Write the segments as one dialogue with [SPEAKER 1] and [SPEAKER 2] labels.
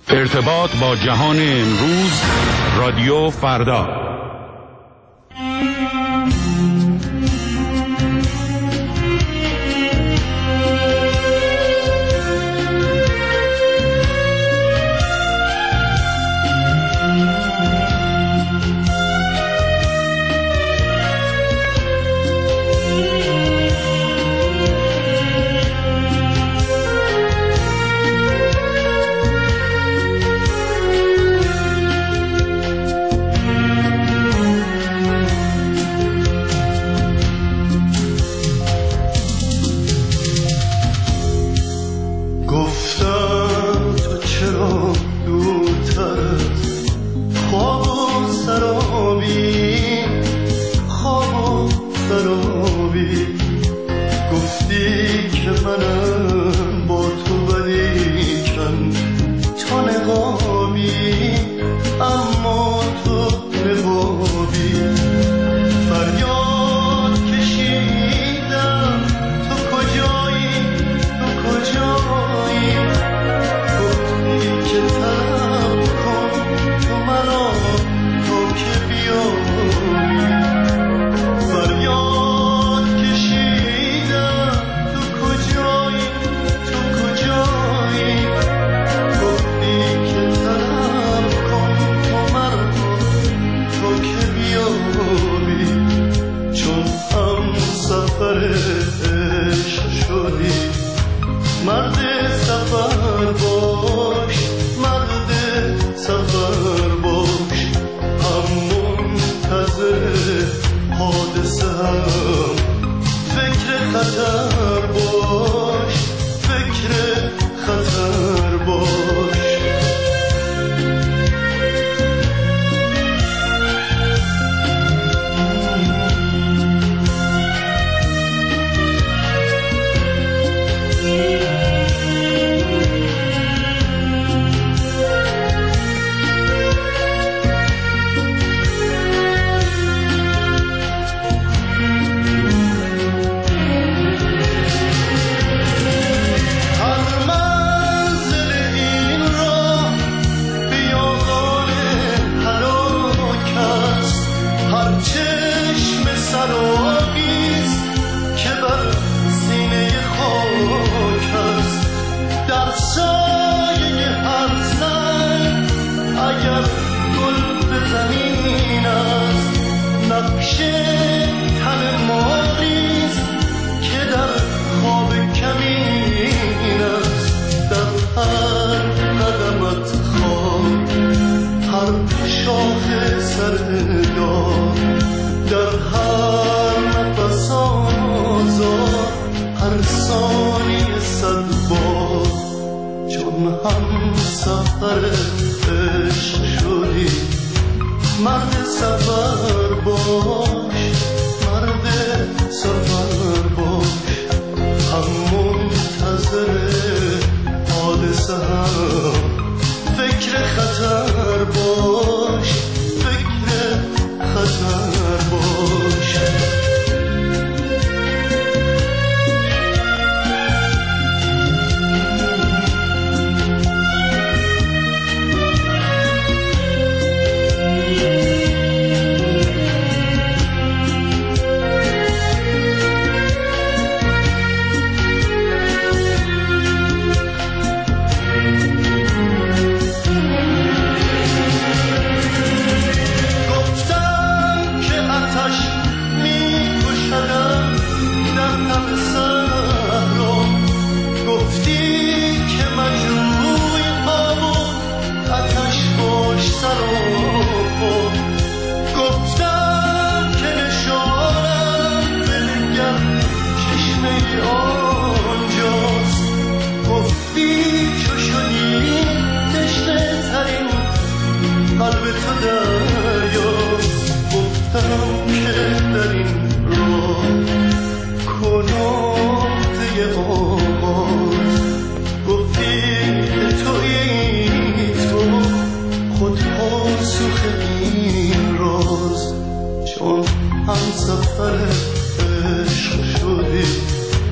[SPEAKER 1] ارتباط با جهان امروز، رادیو فردا.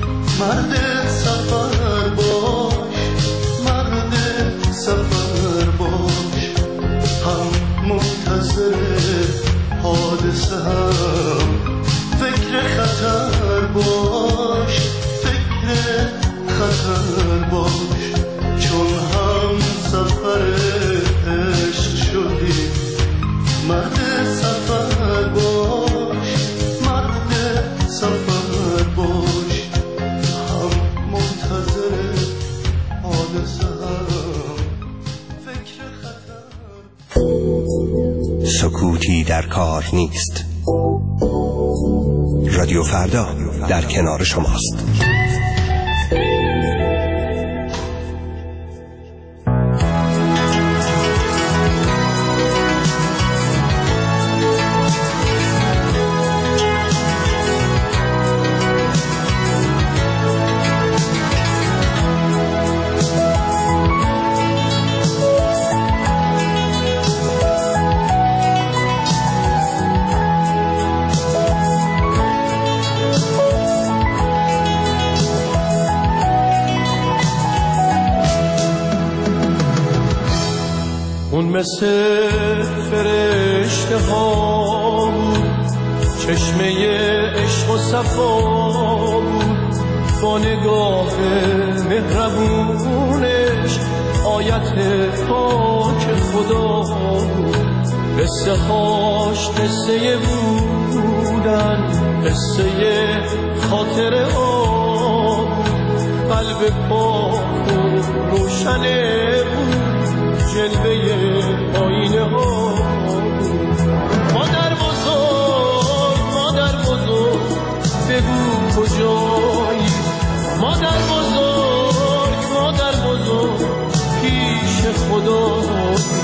[SPEAKER 2] مرد سفر باش، مرد سفر واسه هم فکر خطر باش، فکر خطر باش، چون هم سفر عشق شدی، مرد سفر باش، مرد سفر باش، هم منتظر حادثه هم فکر خطر.
[SPEAKER 3] سکوتی در کار نیست. رادیو فردا در کنار شماست.
[SPEAKER 2] مثل فرشته ها بود، چشمه عشق و صفا بود، با نگاه مهربونش آیت پاک خدا بود. قصه هاش قصه بودن، قصه خاطر ها بود، قلب پاک و روشنه بود، جلوه آینه ها. مادر بزرگ، مادر بزرگ، بگو کجایی؟ مادر بزرگ، مادر بزرگ، پیش خدایی.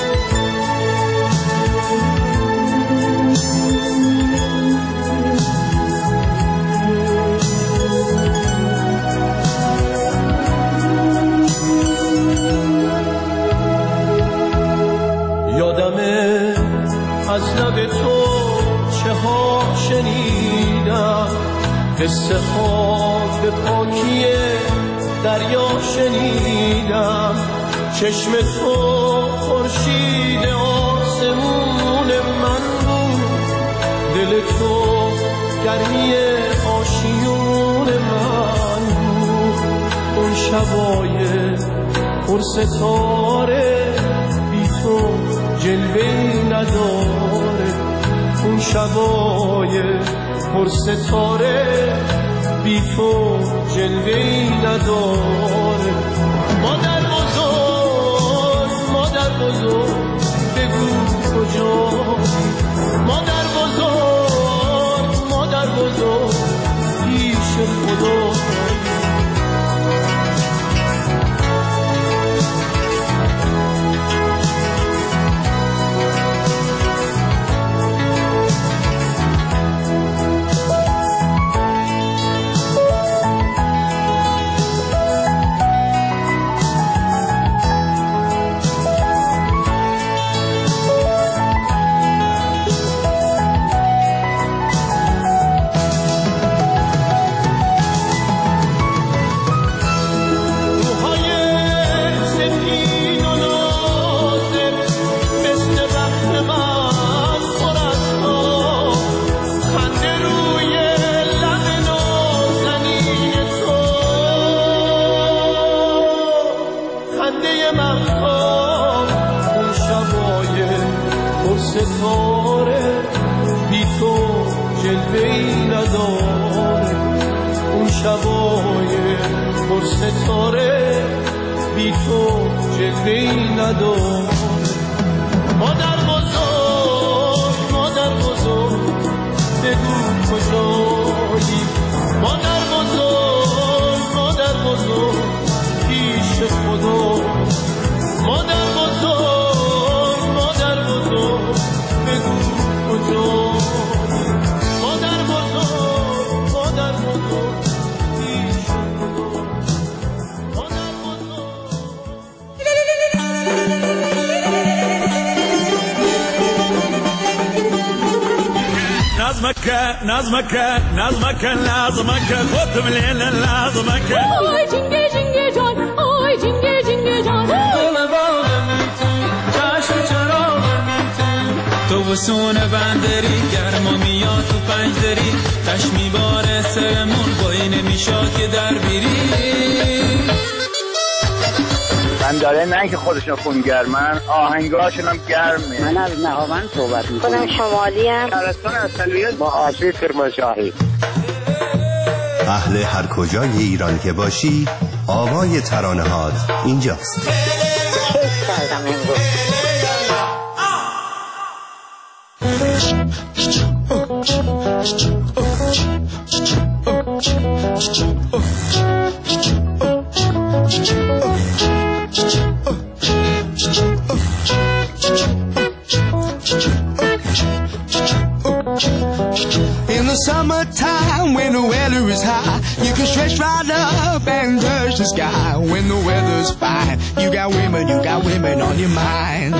[SPEAKER 2] یادمه از لب تو چه ها شنیدم، قصه ها به پاکی دریا شنیدم. چشم تو خورشید آسمون من بود، دل تو گرمی آشیون من بود. اون شبای پر ستاره بی تو جلوه‌ای نداره، اون شبای پر ستاره بی تو جلوه‌ای نداره. مادر بزرگ، مادر بزرگ، بگو کجایی؟ مادر بزرگ، مادر بزرگ، پیش خدا. ستاره بی تو جلوه‌ای نداره، اون شبای پر ستاره بی تو جلوه‌ای نداره. مادر بزرگ، مادر بزرگ، بگو کجایی؟ مادر بزرگ، مادر بزرگ، پیش خدا. مادر بزرگ، مادر بزرگ، بگو کجایی؟ مادر بزرگ، مادر بزرگ، پیش خدا. مادر
[SPEAKER 4] نظمك نظمك نظمك لازمك خذ من الليل لازمك.
[SPEAKER 5] آی جنگه جنگه جان، آی جنگه جنگه جان،
[SPEAKER 2] دل باغ میتی چشم چراغ میتی، تو
[SPEAKER 6] تابستون بندری گرما میاد تو پنجدری تش میباره سرمون بایی نمیشاد که در بیری
[SPEAKER 7] من داره نه که خودشون خونگرمن آهنگاشون هم گرمه.
[SPEAKER 8] من از نهاوند صحبت میکنم. خودم شمالی ام.
[SPEAKER 7] شهرستان اصلیت با آسیب کرمانشاهی.
[SPEAKER 3] اهل هر کجای ایران که باشی آوای ترانه‌هات اینجاست.
[SPEAKER 8] کیف کردم امروز.
[SPEAKER 2] In the summertime when the weather is high, you can stretch right up and touch the sky. When the weather's fine, you got women on your mind.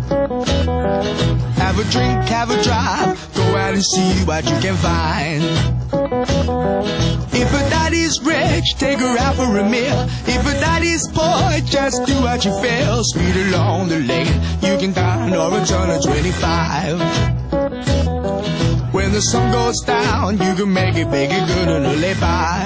[SPEAKER 2] Have a drink, have a drive, go out and see what you can find. If a daddy's rich, take her out for a meal. If a daddy's poor, just do what you feel. Speed along the lane, you can dine or a ton of 25. When the sun goes down, you can make it big and good and live by.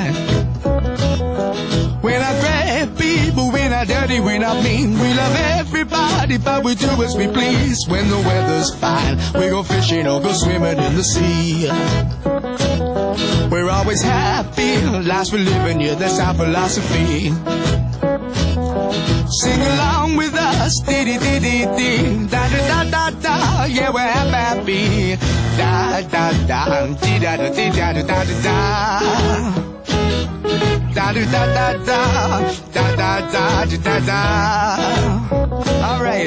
[SPEAKER 2] We're not great people, we're not dirty, we're not mean. We love everybody, but we do as we please. When the weather's fine, we go fishing or go swimming in the sea. We're always happy, life's for living, yeah, that's our philosophy. Sing along with us, dee-dee-dee-dee-dee, da-da-da-da-da, yeah, we're happy. Da-da-da, dee-da-da-dee-da-da-da-da. Da-da-da-da-da, da-da-da-da-da-da. All right,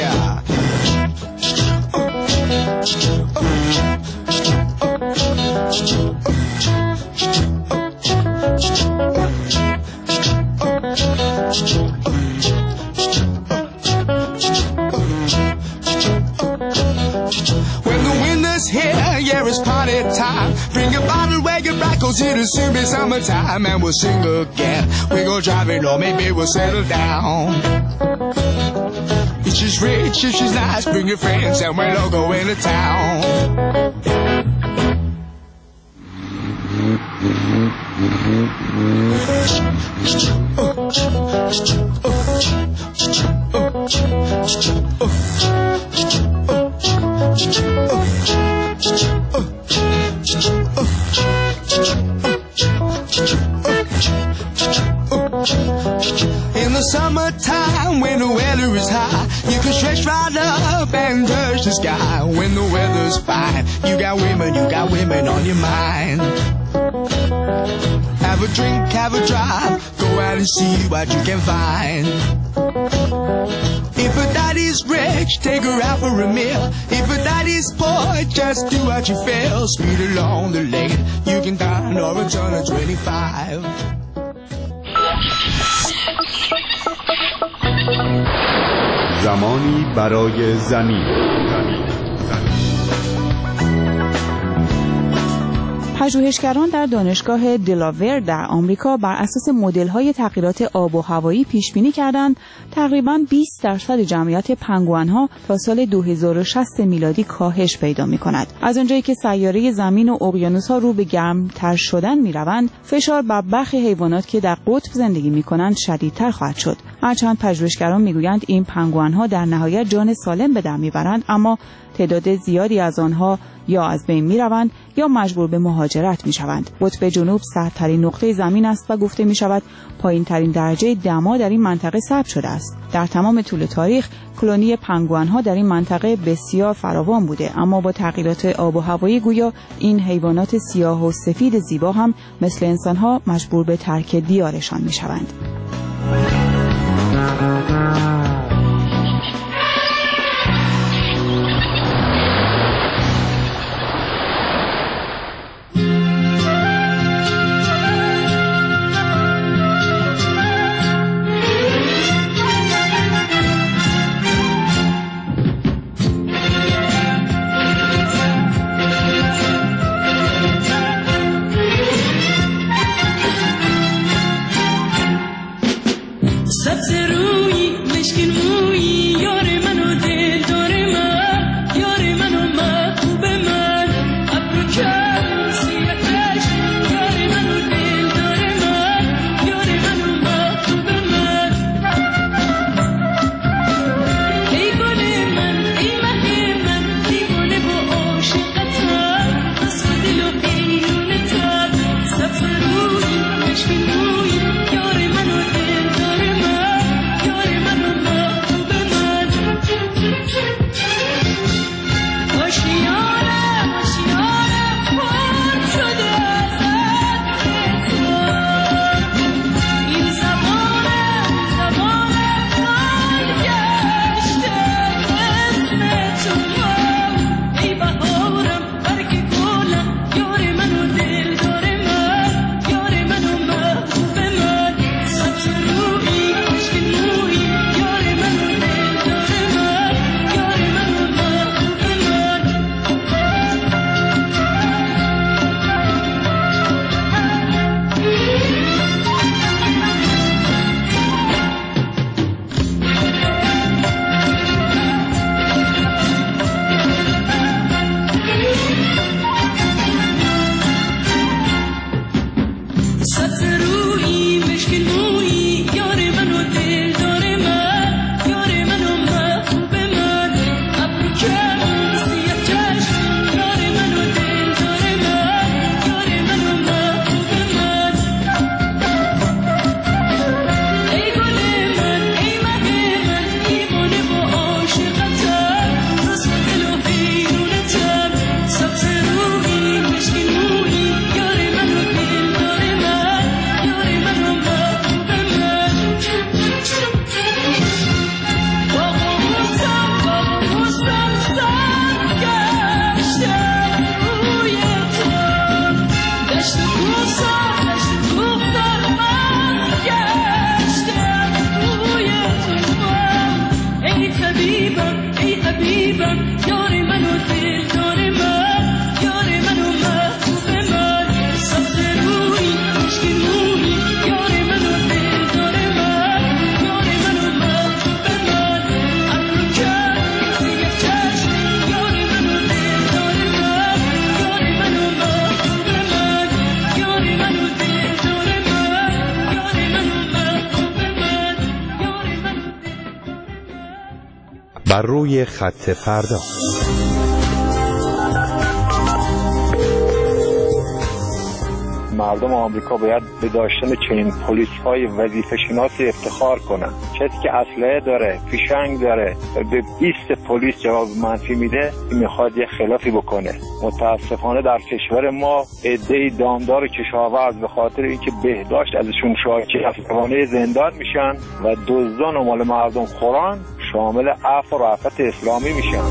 [SPEAKER 2] here, yeah, it's party time. Bring a bottle where your back goes, it'll soon be summertime. And we'll sing again. We go driving or maybe we'll settle down. If she's rich, if she's nice, bring your friends and we'll all go into town. In the summertime when the weather is high, you can stretch right up and touch the sky. When the weather's fine, you got women on your mind. Have a drink, have a drive, go out and see what you can find. If a daddy's rich, take her out for a meal. If a daddy's poor, just do what you feel. Speed along the lane, you can dine or a ton of 25.
[SPEAKER 1] زمانی برای زمین.
[SPEAKER 9] پژوهشگران در دانشگاه دلاور در آمریکا بر اساس مدل‌های تغییرات آب و هوایی پیش‌بینی کردند تقریباً 20% جمعیت پنگوئن‌ها تا سال 2060 میلادی کاهش پیدا می‌کند. از آنجایی که سیاره زمین و اقیانوس‌ها رو به گرم‌تر شدن می‌روند، فشار بر برخی حیوانات که در قطب زندگی می‌کنند شدیدتر خواهد شد. هرچند پژوهشگران می‌گویند این پنگوئن‌ها در نهایت جان سالم به در می‌برند، اما تعداد زیادی از آنها یا از بین می‌روند یا مجبور به مهاجرت می‌شوند. قطب جنوب سردترین نقطه زمین است و گفته می‌شود پایین‌ترین درجه دما در این منطقه ثبت شده است. در تمام طول تاریخ کلونی پنگوئن‌ها در این منطقه بسیار فراوان بوده، اما با تغییرات آب و هوایی گویا این حیوانات سیاه و سفید زیبا هم مثل انسان‌ها مجبور به ترک دیارشان می‌شوند.
[SPEAKER 3] بر روی خط فردا.
[SPEAKER 10] مردم آمریکا باید به داشتن چنین پلیس‌های وظیفه‌شناسی افتخار کنن. کسی که اسلحه داره، فیشنگ داره، به 20 پلیس جواب منفی میده، میخواد یه خلافی بکنه. متاسفانه در کشور ما عده‌ای دامدار کشاورز به خاطر اینکه بهداشت ازشون شاکی افغانه زندان میشن و دزدان و مال مردم خوران شامل عفو و رأفت اسلامی میشن.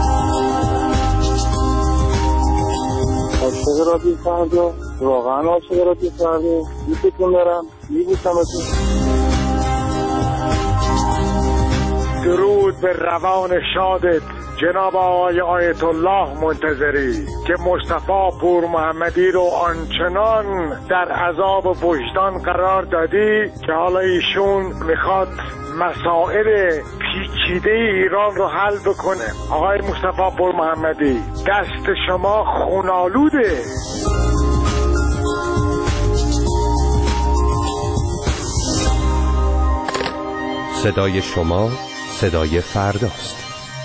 [SPEAKER 11] عاشق رادیو فردا، واقعا عاشق رادیو فردا، دوستتون دارم، میبوسمتون.
[SPEAKER 12] درود به روان شادت جناب آقای آیت الله منتظری که مصطفی پور محمدی رو آنچنان در عذاب وجدان قرار دادی که حالا ایشون میخواد مسائل پیچیده ایران رو حل بکنه. آقای مصطفی پور محمدی، دست شما خونالوده.
[SPEAKER 3] صدای شما صدای فرداست.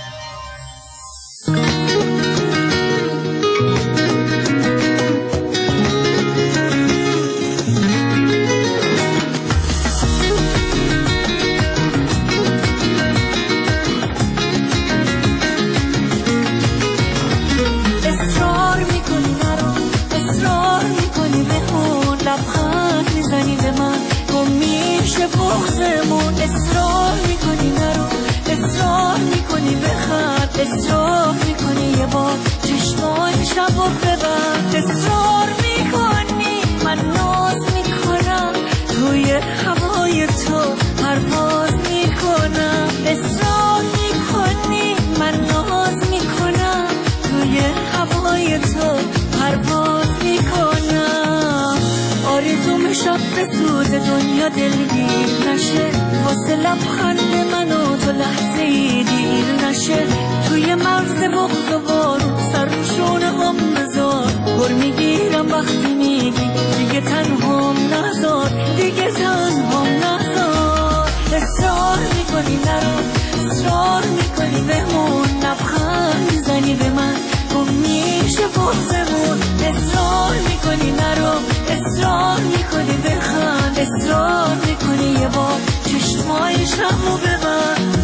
[SPEAKER 13] اصرار میکنی یه بار چشمای شب و ببند، اصرار میکنی من ناز میکنم توی هوای تو پرواز میکنم، اصرار میکنی من ناز میکنم توی هوای تو پرواز میکنم. آرزوم شب به سوز دنیا دلگیر نشه، واسه لبخند من و تو لحظه دیر نشه، توی مرز بغض و بارون سرشون هم بذار، گر میگیرم وقتی میگی دیگه تنهام نذار، دیگه تنهام نذار. اصرار میکنی نرو، اصرار میکنی بمون، لبخند میزنی به من گم میشه بغضمون، اصرار میکنی نرو، اصرار میکنی بخند، اصرار میکنی یه بار چشمای شبو ببند.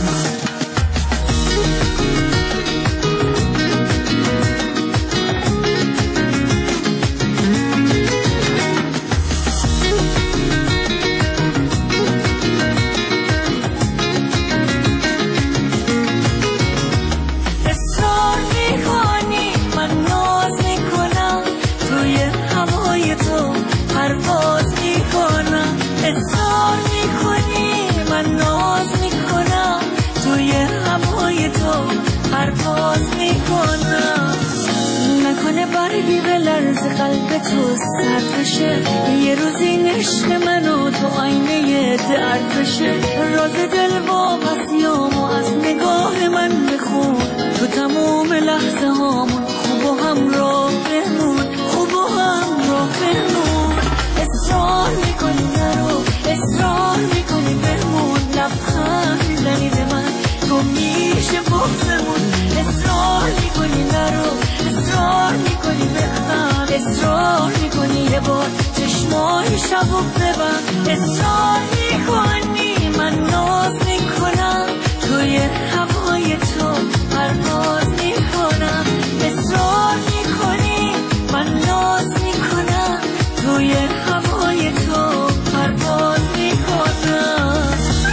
[SPEAKER 13] پرواز میکنم، اصرار میکنی من ناز میکنم توی هوای تو پرواز میکنم. نکنه برگی به لرز قلب تو سرد بشه، یه روزی عشق منو تو آینه درد بشه، راز دل واپسیامو از نگاه من بخون، تو تموم لحظه هامون خوب و همراه بمون، خوب و همراه بمون. اصرار میکنی نرو، اصرار میکنی بمون، لبخند میزنی به من گم میشه بغضمون، اصرار میکنی نرو، اصرار میکنی بخند، اصرار میکنی یه بار چشمای شبو ببند، اصرار میکنی من ناز میکنم توی هوای تو پرواز میکنم، اصرار میکنی من ناز میکنم توی هوای تو پرواز میکنم.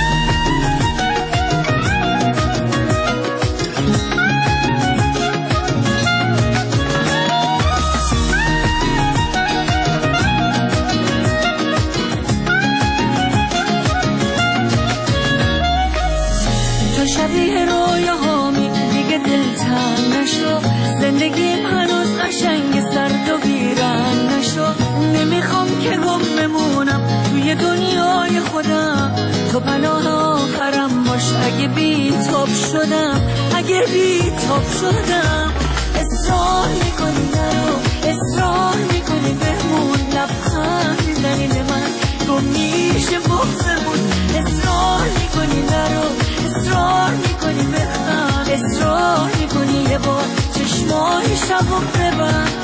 [SPEAKER 13] تو شبیه رویاهامی دیگه دلتنگ نشو، زندگیم هنوز قشنگ سرد و ویران نشو، نمیخوام که گم بمونم توی دنیای خودم، تو پناه آخرم باش اگه بی‌تاب شدم، اگه بی‌تاب شدم. اصرار میکنی نرو، اصرار میکنی بمون، لبخند میزنی به من گم میشه بغضمون، اصرار میکنی نرو، اصرار میکنی بخند، شب و ببند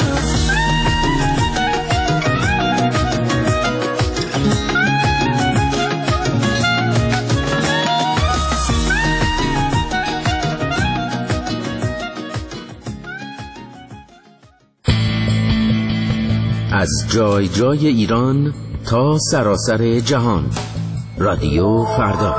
[SPEAKER 14] از جای جای ایران تا سراسر جهان، رادیو فردا.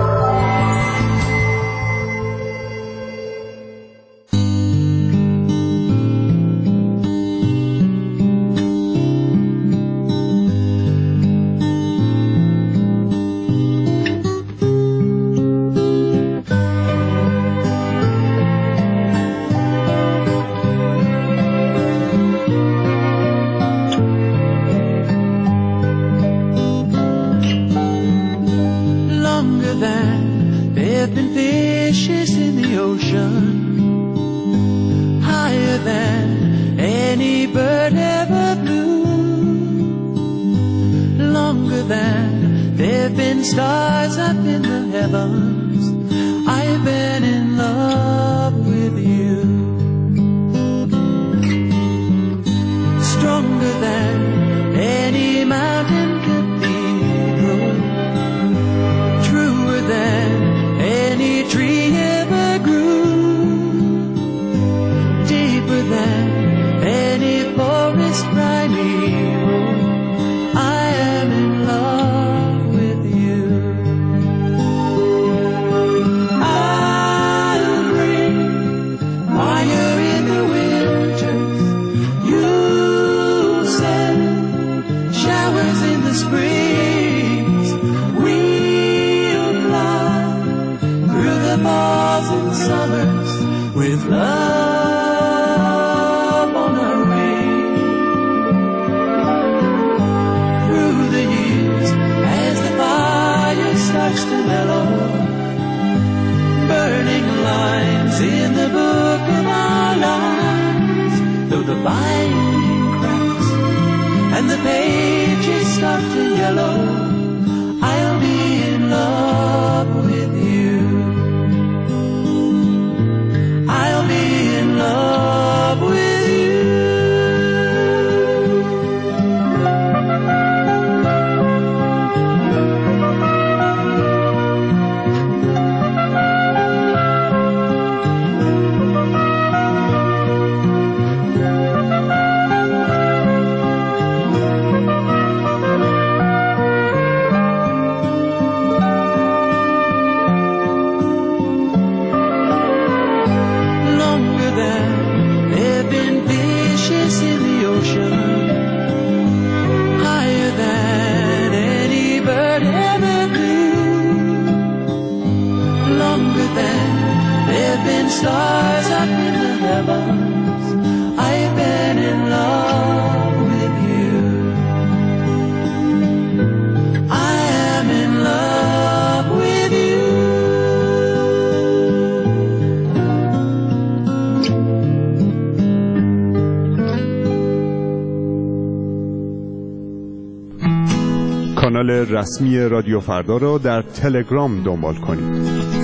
[SPEAKER 15] کانال رسمی رادیو فردا را در تلگرام دنبال کنید.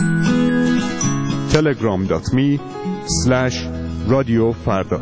[SPEAKER 15] telegram.me/رادیوفردا.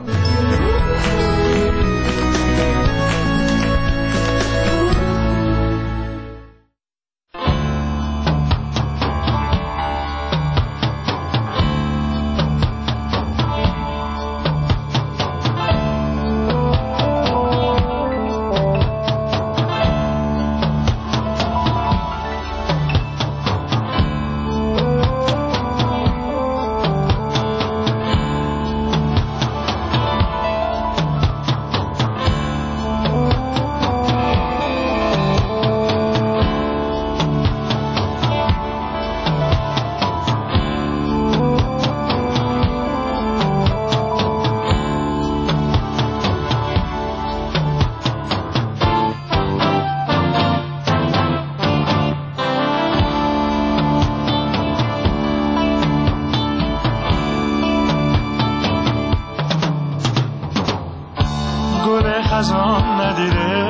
[SPEAKER 16] خزان ندیده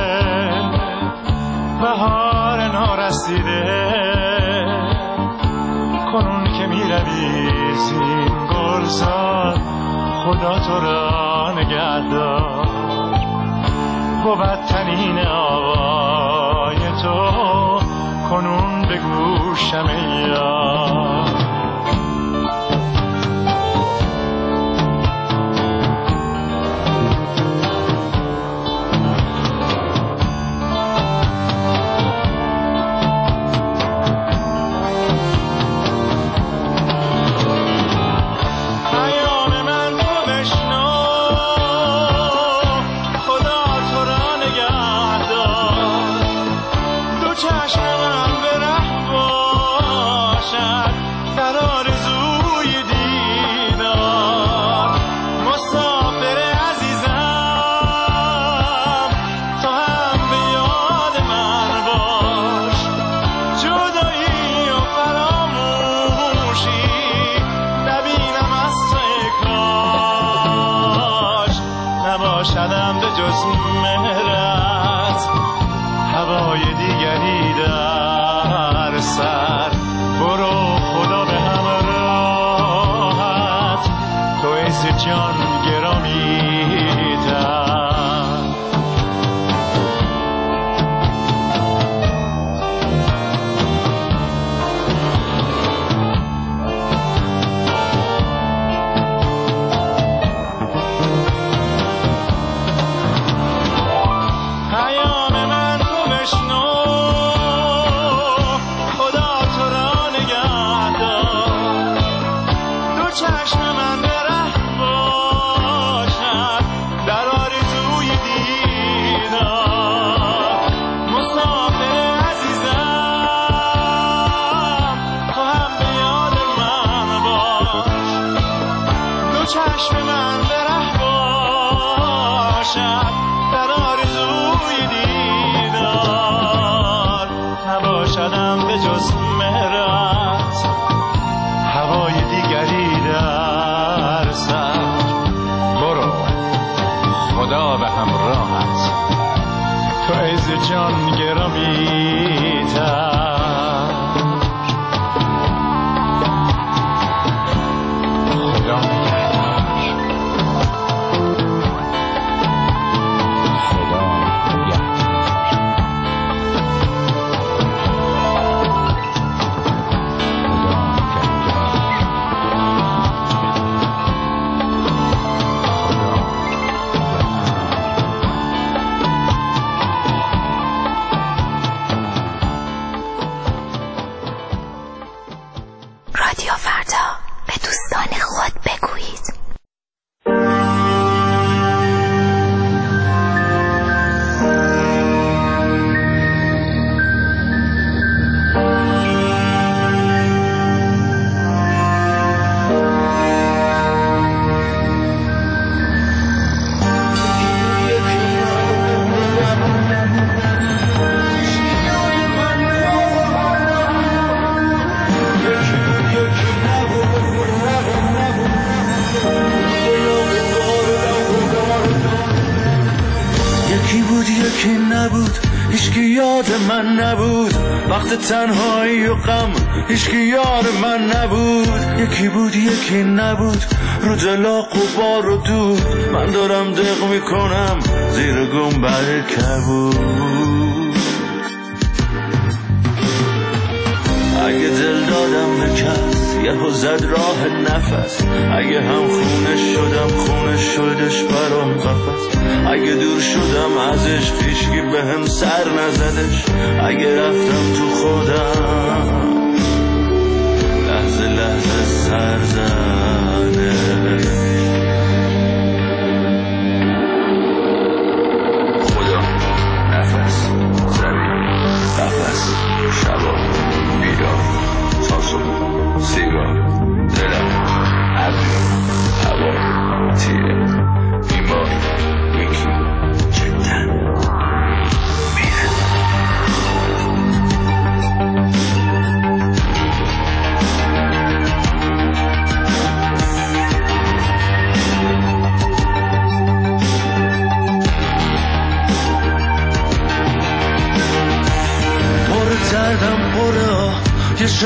[SPEAKER 16] بهار نارسیده کنون که می روی زین گلزار خدا تو را نگهدار. بود تنین آوای تو کنون به گوشم یار. نباشدم به جز مهرت هوای دیگری در سر. برو خدا به همراهت تو عز جان گرامی تر. چشم من به ره باشد در آرزوی دیدار. نباشدم به جز مهرت هوای دیگری در سر. برو خدا به همراهت تو عز جان گرامی تر.
[SPEAKER 17] رادیو فردا، به دوستان خود بگویید.
[SPEAKER 18] یکی نبود هیچکی یاد من نبود. وقت تنهایی و غم هیچکی یار من نبود. یکی بود یکی نبود رو دلا غبار و دود. من دارم دق میکنم زیر گنبد کبود. اگه دل دادم به کس یهو زد راه نفس. اگه هم خونش شدم خونش شدش برام قفس. اگه دور شدم ازش هیچکی به هم سر نزدش. اگه رفتم تو خودم لحظه لحظه سر زدش. خدا نفس زمین قفس شبا بیدار تا صبح سیگار دلم ابری هوا تیره بیمار یکی جدا میره.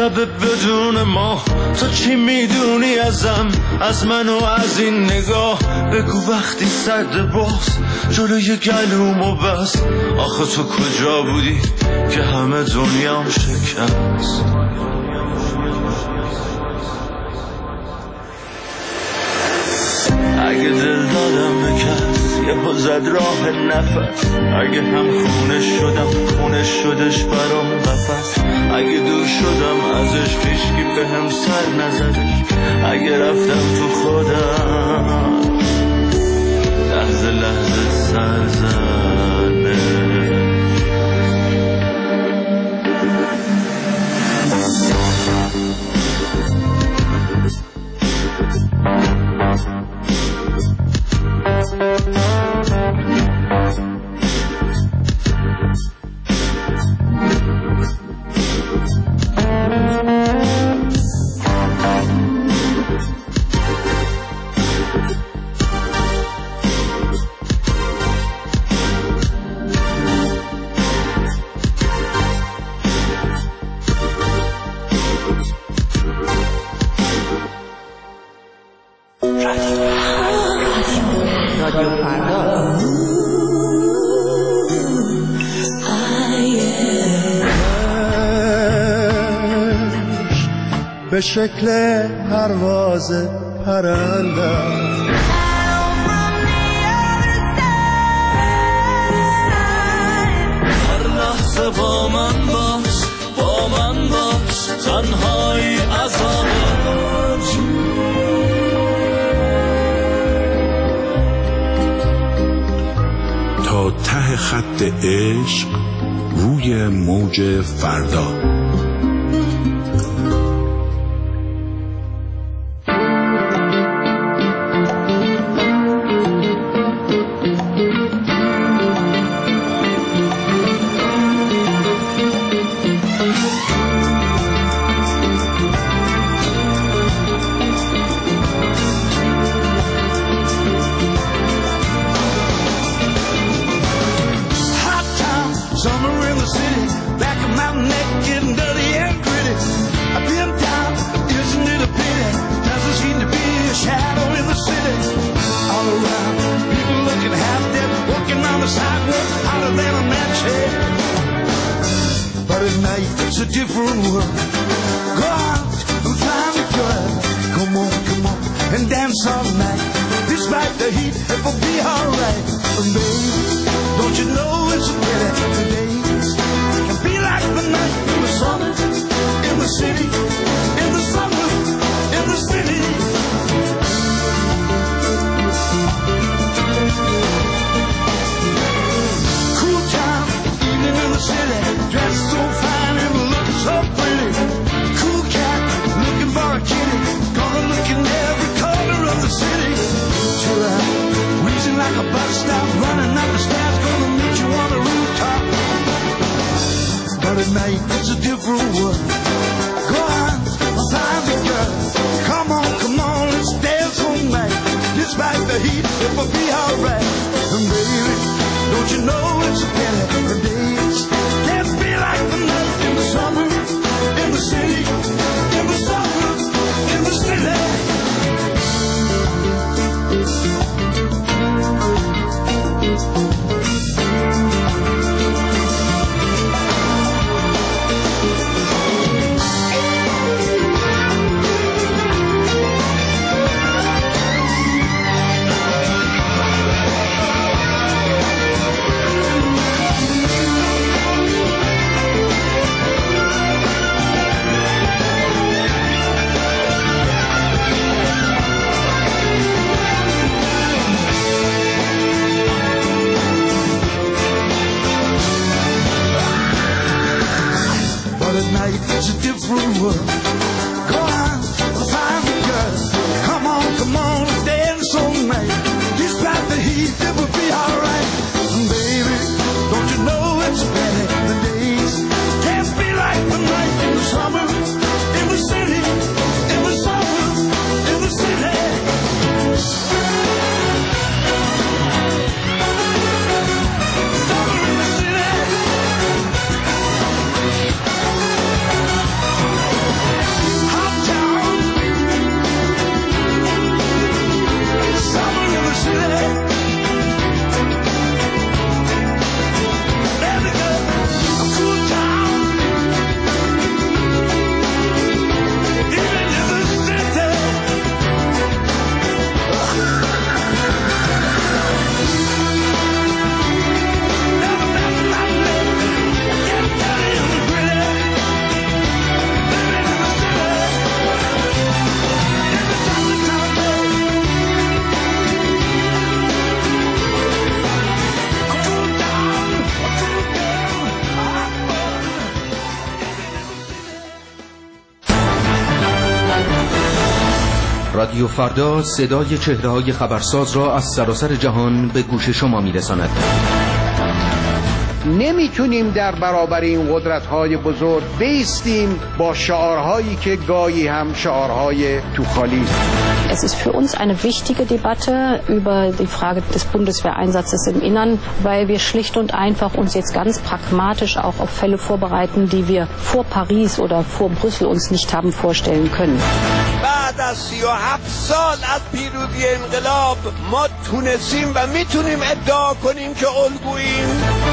[SPEAKER 18] شب بدون ما. تو چی میدونی ازم، از من و از این نگاه؟ بگو وقتی سرد باز جلوی گلومو بس. آخه تو کجا بودی که همه دنیام شکست؟ اگه دل دادم به کس یهو زد راه نفس، اگه هم خونه شدش برام قفس، اگه دور شدم ازش پیشکی به هم سر نزدش، اگه رفتم تو خودم لحظه لحظه سر زنه.
[SPEAKER 19] به شکل پرواز پرنده
[SPEAKER 18] هر لحظه با من باش تنهایی عذابه.
[SPEAKER 1] تا ته خط عشق روی موج فردا.
[SPEAKER 2] Like a bus stop running up the stairs, gonna meet you on the roof.
[SPEAKER 14] رادیو فردا صدای چهره‌های خبرساز را از سراسر جهان به گوش شما می‌رساند.
[SPEAKER 20] نمیتونیم در برابر این قدرت‌های بزرگ بایستیم با شعارهایی که گاهی هم شعارهای توخالی است.
[SPEAKER 21] Es ist für uns eine wichtige Debatte über die Frage des Bundeswehreinsatzes im Innern, weil wir schlicht und einfach uns jetzt ganz pragmatisch auch auf Fälle vorbereiten, die wir vor Paris oder vor Brüssel uns nicht haben vorstellen können.
[SPEAKER 22] بعد از 37 سال از پیروزی انقلاب ما تونستیم و میتونیم ادعا کنیم که الگوییم.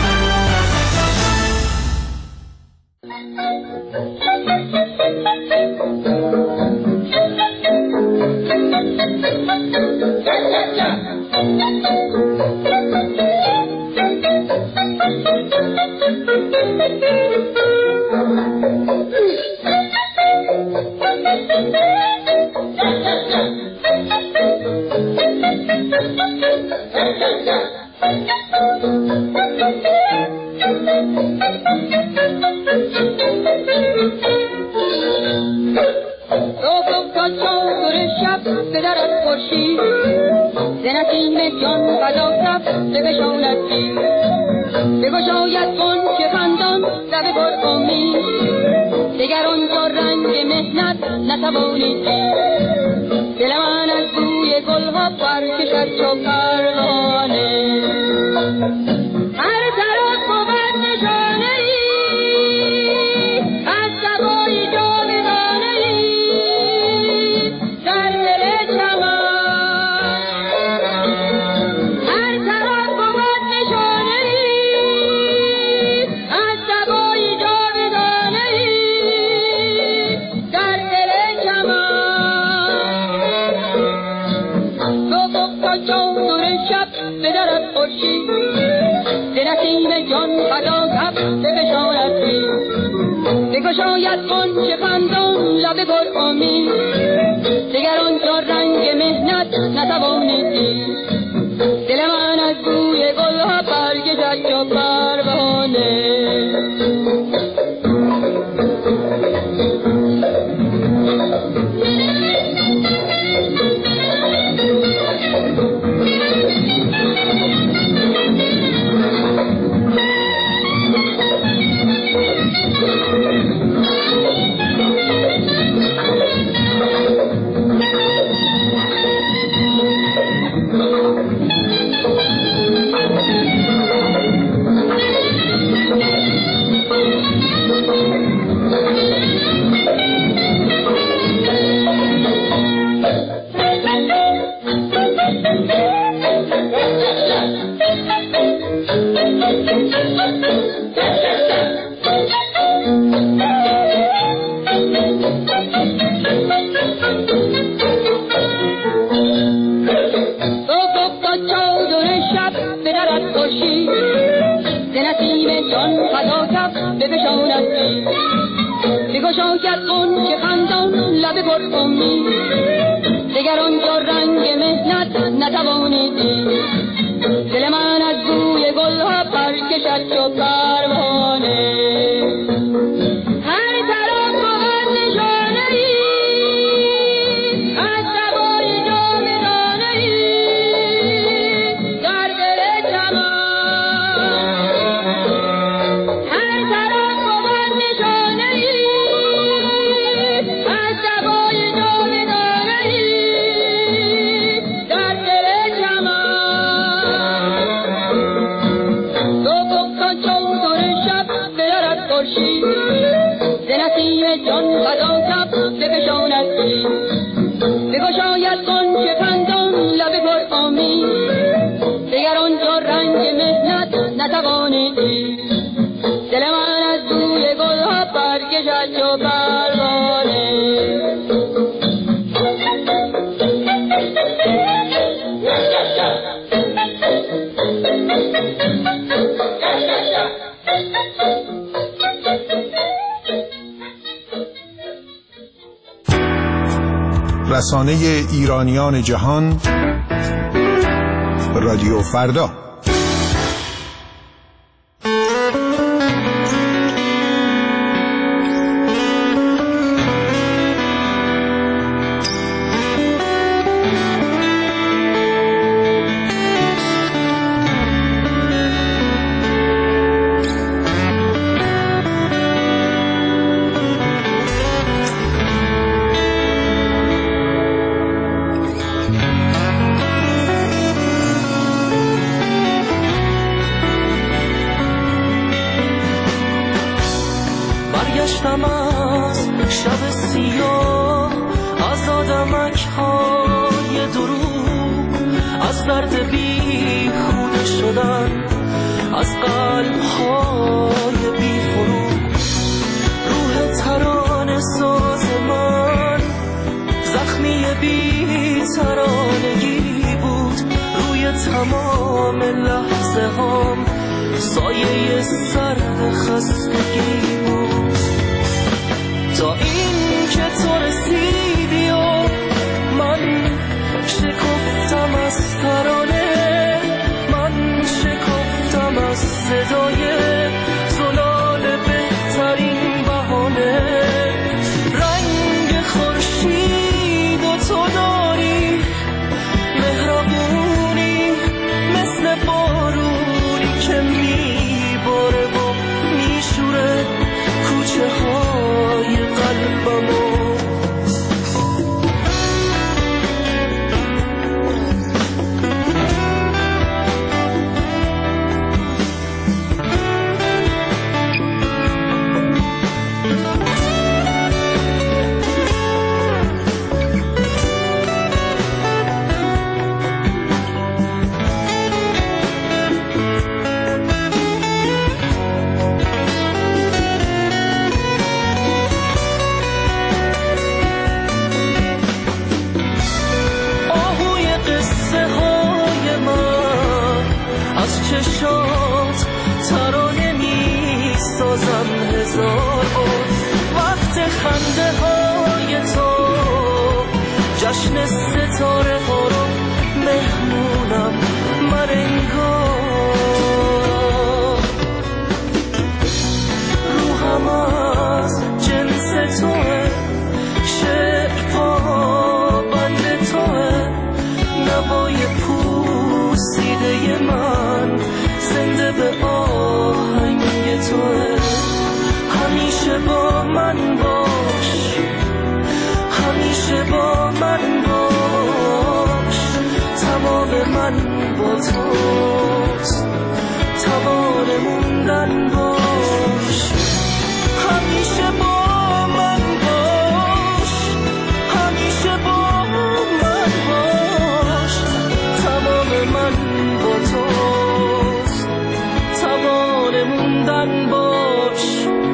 [SPEAKER 23] رسانه ایرانیان جهان رادیو فردا.
[SPEAKER 4] های دروغ از درد بی خود شدن، از قلب های بی فروغ. روح ترانه ساز من زخمی بی ترانگی بود، روی تمام لحظه هم سایه سرد خستگی بود. تا این که تو رسیدی و من شکفتم از ترانه، من شکفتم از صدای زلال بهترین بهانه. رنگ خورشید و تو داری مهربونی مثل بارونی که میباره و میشوره کوچه های قلبمو. چشات ترانه می سازم هزار بار. وقت خنده های تو جشن ستاره ها رو مهمونم من انگار. روحم از جنس توه، شعر پا بند توه، نوای پوسیده من زنده به آهنگ توه. همیشه با من باش، همیشه با من باش، تمام من با توست، تمام موندن باش. همیشه با من باش، همیشه با من باش، تمام من با توست، تمام موندن باش.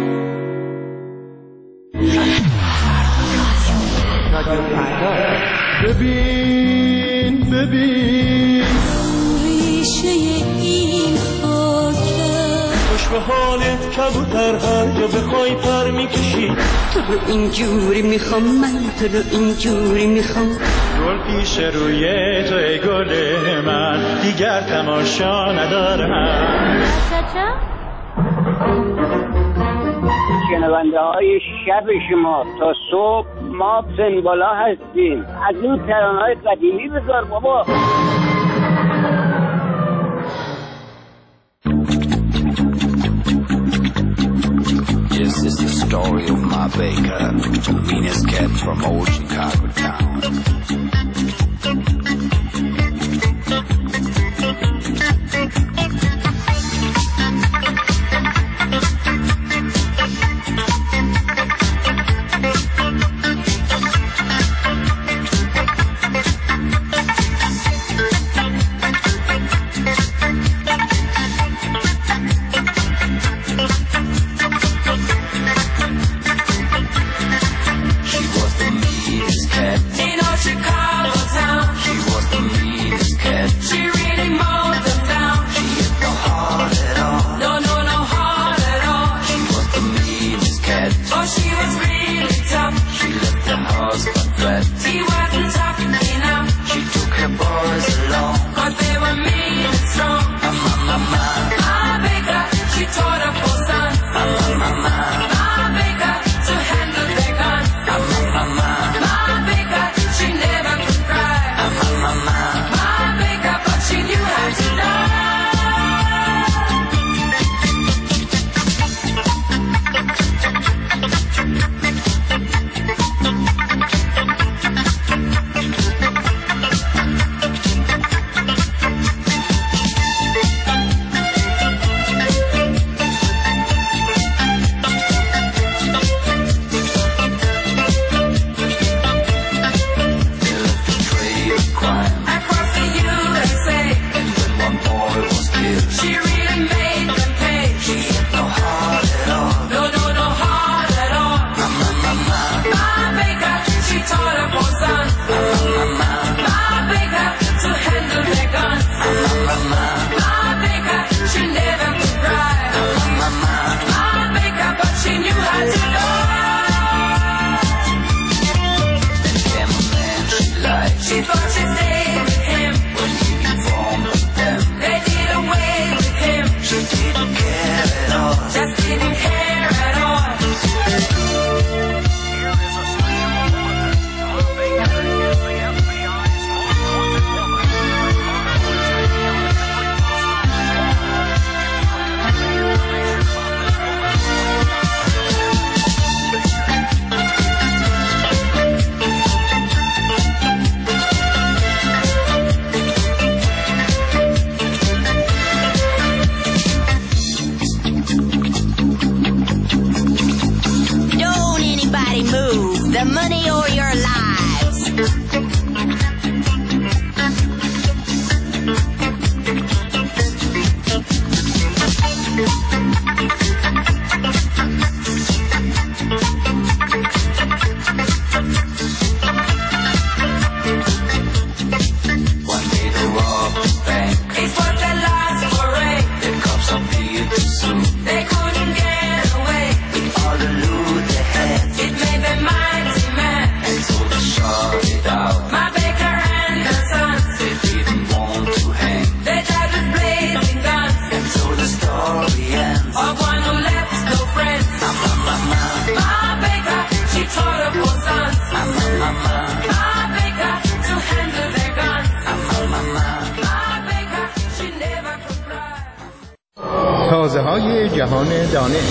[SPEAKER 16] ببین ببین
[SPEAKER 13] ریشه این خاکه،
[SPEAKER 16] خوش به حالت کبوتر هر جا بخوای پر میکشی.
[SPEAKER 5] تو رو اینجوری میخوام من، تو رو اینجوری میخوام.
[SPEAKER 16] گل پیش روی توی گل من، دیگر تماشا ندارم.
[SPEAKER 7] شنونده های شب شما تا صبح ما سنبالا هستیم. از این ترانه های قدیمی بذار بابا.
[SPEAKER 6] Yes, it's the story of my baker, the meanest cat from old Chicago town.
[SPEAKER 4] She thought she'd stay with him,
[SPEAKER 6] but he informed them
[SPEAKER 4] they did away with him.
[SPEAKER 6] she didn't care at all.
[SPEAKER 4] Just didn't care at all.
[SPEAKER 17] The money or your lives.
[SPEAKER 6] One day they robbed the bank.
[SPEAKER 4] It was their last foray.
[SPEAKER 6] The cops appeared too soon.
[SPEAKER 4] They couldn't get away.
[SPEAKER 6] With all the loot they had,
[SPEAKER 4] It made them mighty mad.
[SPEAKER 6] and so they shot it out.
[SPEAKER 4] My baker and her sons,
[SPEAKER 6] They didn't want to hang,
[SPEAKER 4] they died with blazing guns.
[SPEAKER 6] and so the story ends.
[SPEAKER 4] Of one who left no friends. My baker, she taught her poor sons. My baker, to handle their guns. My baker, she never could cry.
[SPEAKER 23] تازه های جهان دانش.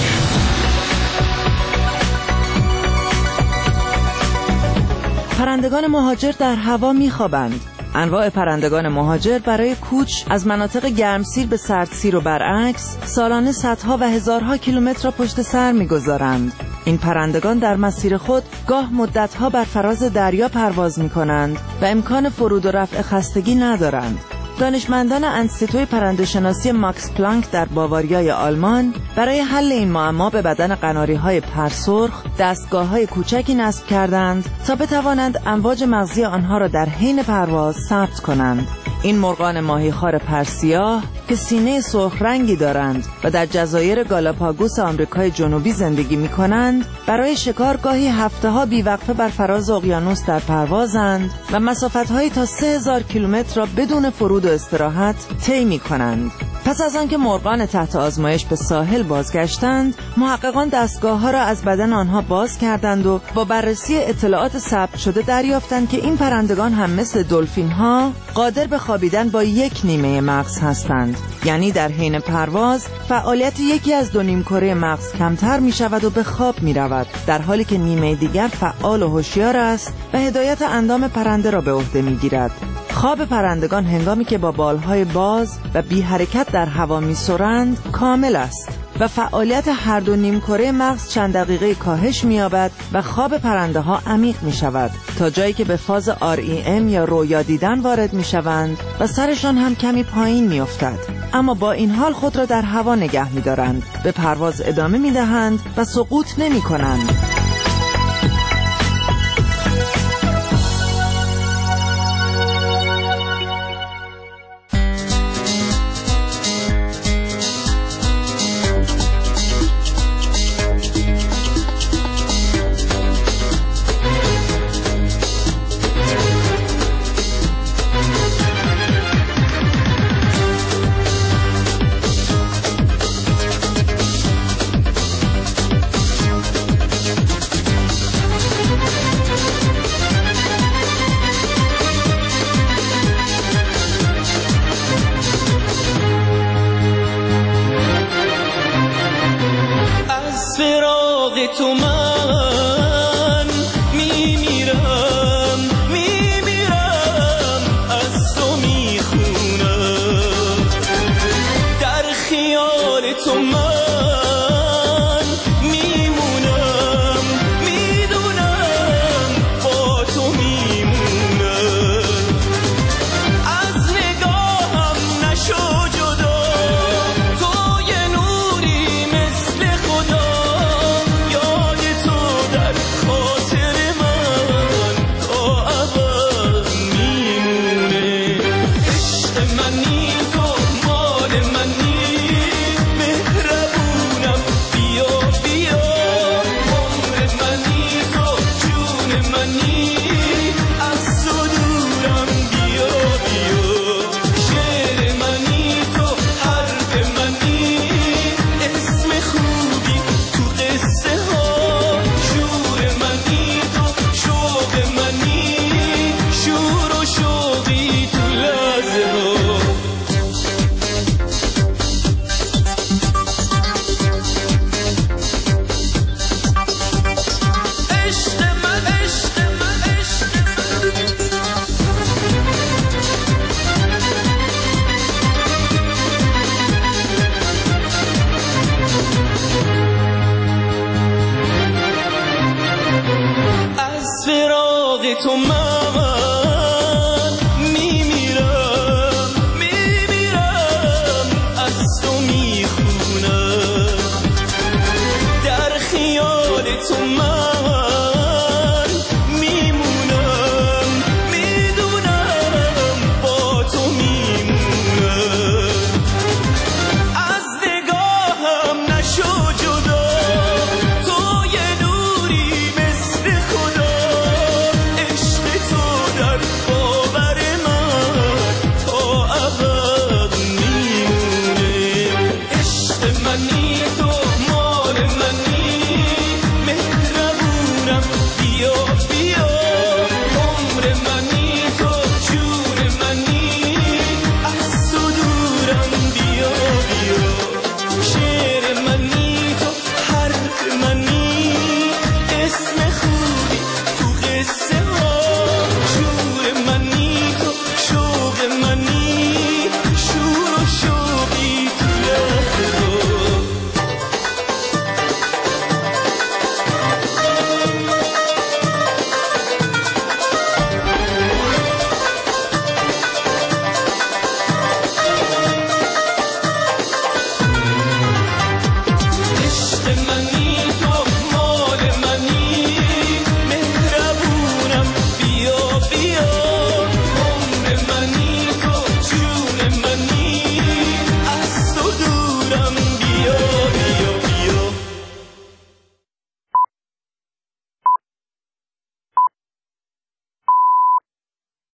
[SPEAKER 8] پرندگان مهاجر در هوا می‌خوابند. انواع پرندگان مهاجر برای کوچ از مناطق گرمسیر به سردسیر و برعکس سالانه صدها و هزارها کیلومتر را پشت سر می‌گذارند. این پرندگان در مسیر خود گاه مدت‌ها بر فراز دریا پرواز می‌کنند و امکان فرود و رفع خستگی ندارند. دانشمندان انستیتوی پرنده‌شناسی ماکس پلانک در باواریای آلمان برای حل این معما به بدن قناری‌های پرسرخ دستگاه‌های کوچکی نصب کردند تا بتوانند امواج مغزی آنها را در حین پرواز ثبت کنند. این مرغان ماهیخوار پرسیاه که سینه سرخ رنگی دارند و در جزایر گالاپاگوس آمریکای جنوبی زندگی می‌کنند، برای شکار گاهی هفته‌ها بی‌وقفه بر فراز اقیانوس در پروازند و مسافت‌هایی تا 3000 کیلومتر را بدون فرود و استراحت طی می‌کنند. پس از آنکه مرغان تحت آزمایش به ساحل بازگشتند، محققان دستگاه‌ها را از بدن آنها باز کردند و با بررسی اطلاعات ثبت شده دریافتند که این پرندگان هم مثل دلفین‌ها قادر به خوابیدن با یک نیمه مغز هستند. یعنی در حین پرواز فعالیت یکی از دو نیمکره مغز کمتر می شود و به خواب می رود، در حالی که نیمه دیگر فعال و هوشیار است و هدایت اندام پرنده را به عهده می گیرد. خواب پرندگان هنگامی که با بالهای باز و بی حرکت در هوا می سرند کامل است و فعالیت هر دو نیمکره مغز چند دقیقه کاهش می‌یابد و خواب پرنده ها عمیق می شود تا جایی که به فاز REM یا رویا دیدن وارد می شوند و سرشان هم کمی پایین می افتد. اما با این حال خود را در هوا نگه می دارند، به پرواز ادامه می دهند و سقوط نمی کنند.